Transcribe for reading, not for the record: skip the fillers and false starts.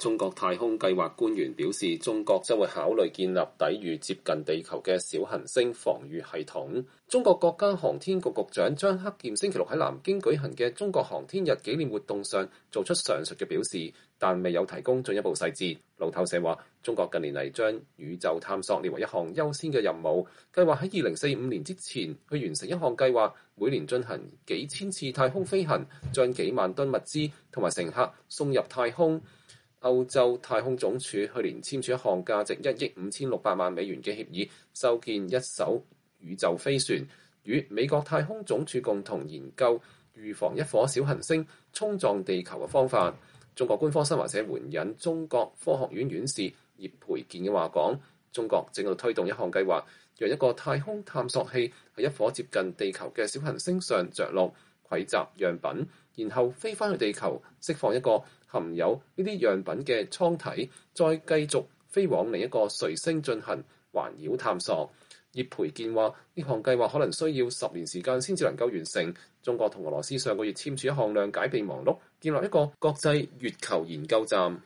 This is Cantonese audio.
中國太空計劃官員表示，中國將會考慮建立抵禦接近地球嘅小行星防禦系統。中國國家航天局局長張克儉星期六喺南京舉行嘅中國航天日紀念活動上做出上述嘅表示，但未有提供進一步細節。路透社話，中國近年嚟將宇宙探索列為一項優先嘅任務，計劃喺2045年之前去完成一項計劃，每年進行幾千次太空飛行，將幾萬噸物資同埋乘客送入太空。歐洲太空總署去年簽署一項價值1億5600萬美元嘅協議，修建一艘宇宙飛船，與美國太空總署共同研究預防一顆小行星衝撞地球嘅方法。中國官方新華社援引中國科學院院士葉培建嘅話講，中國正喺度推動一項計劃，讓一個太空探索器喺一顆接近地球嘅小行星上着陸，匯集樣品，然後飛返去地球，釋放一個含有呢啲樣品嘅艙體，再繼續飛往另一個彗星進行環繞探索。葉培建話：呢項計劃可能需要10年時間先至能夠完成。中國同俄羅斯上個月簽署一項諒解備忘錄，建立一個國際月球研究站。